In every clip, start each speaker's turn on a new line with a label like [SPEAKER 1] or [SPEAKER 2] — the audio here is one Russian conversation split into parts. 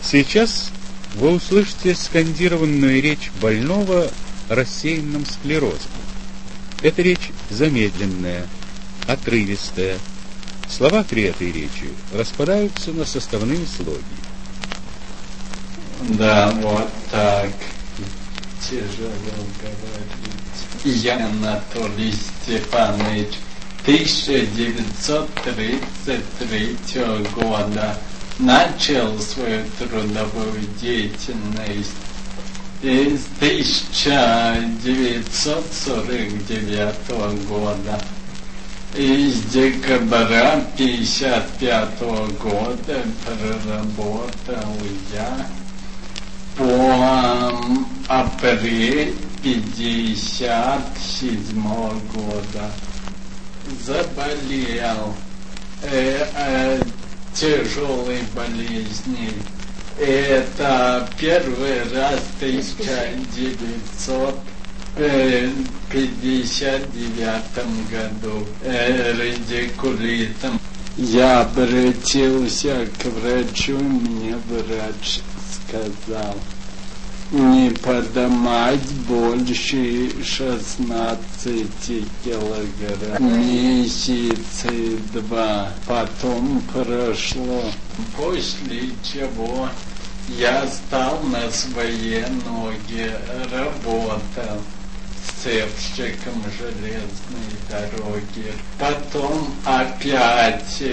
[SPEAKER 1] Сейчас вы услышите скандированную речь больного рассеянным склерозом. Эта речь замедленная, отрывистая. Слова при этой речи распадаются на составные слоги.
[SPEAKER 2] Да, вот так. Тяжело говорить. Я, Анатолий Степанович, 1933 года начал свою трудовую деятельность. И с 1949 года и с декабря 1955 года проработал я по апрель 1957 года. Заболел тяжелой болезнью. Это первый раз в 1959 году радикулитом. Я обратился к врачу, мне врач сказал не поднимать больше 16 килограмм. Месяца 2. Потом прошло. После чего я стал на свои ноги, работал сцепщиком железной дороги. Потом опять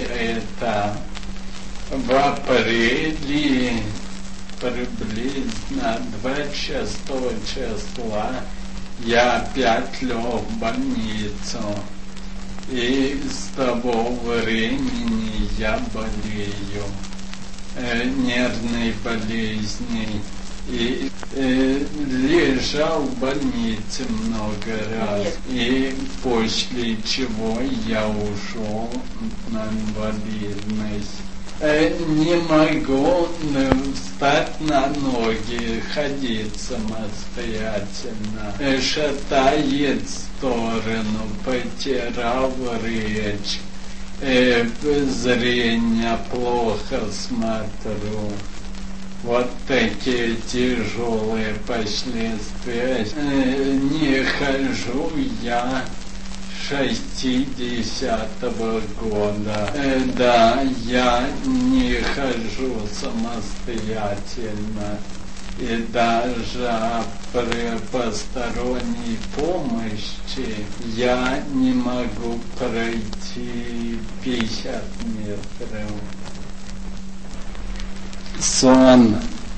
[SPEAKER 2] в апреле приблизно 26 числа я опять лег в больницу. И с того времени я болею нервной болезнью. И лежал в больнице много раз. И после чего я ушел на инвалидность. Не могу встать на ноги, ходить самостоятельно. Шатает в сторону, потерял речь. Зрение плохо смотрю. Вот такие тяжелые последствия. Не хожу я 60-го года. Да, я не хожу самостоятельно. И даже при посторонней помощи я не могу пройти 50 метров. Сон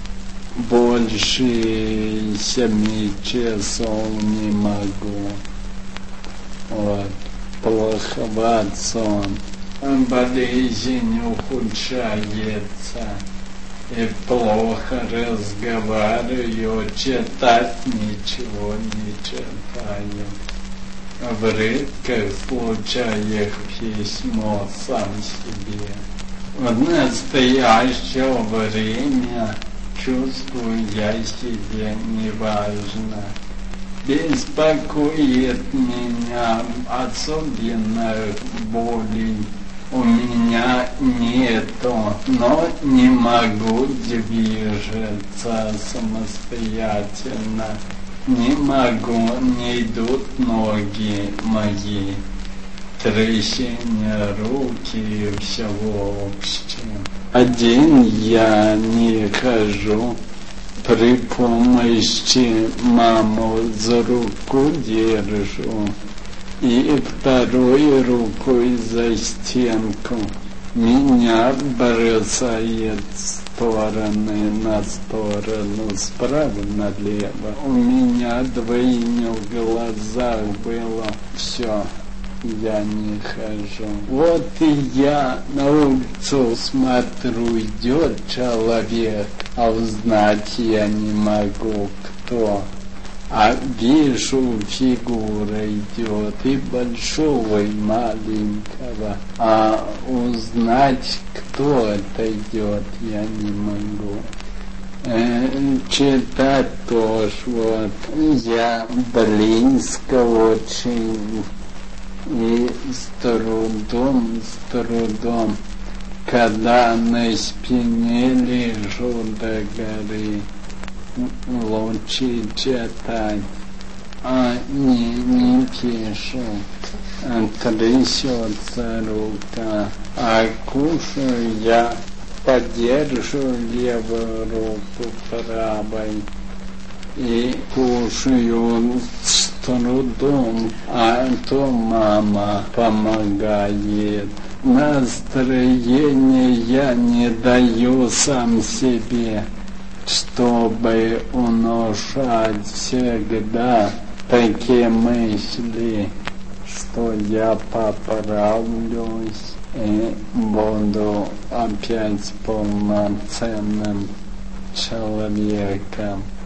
[SPEAKER 2] больше 7 часов не могу. Вот, плоховат сон. Болезнь ухудшается. И плохо разговариваю, читать ничего не читаю. В редких случаях письмо сам себе. В настоящее время чувствую я себя неважно. Беспокоит меня особенно боли. У меня нету, но не могу движется самостоятельно. Не могу, не идут ноги мои. Трясение руки и всего общего. Один я не хожу. При помощи маму за руку держу. И второй рукой за стенку. Меня бросает с стороны на сторону, справа налево. У меня двойня в глазах было. Все, я не хожу. Вот и я на улицу смотрю, идет человек, а узнать я не могу, кто. А вижу, фигура идет и большого, и маленького. А узнать, кто это идет, я не могу. Читать тоже, вот. Я близко очень. И с трудом когда на спине лежу до горы, лучше читать, а не пишу. Трясется рука, а кушаю я, подержу левую руку правой и кушаю с трудом, а то мама помогает. Настроение я не даю сам себе, чтобы внушать всегда такие мысли, что я поправлюсь и буду опять полноценным человеком.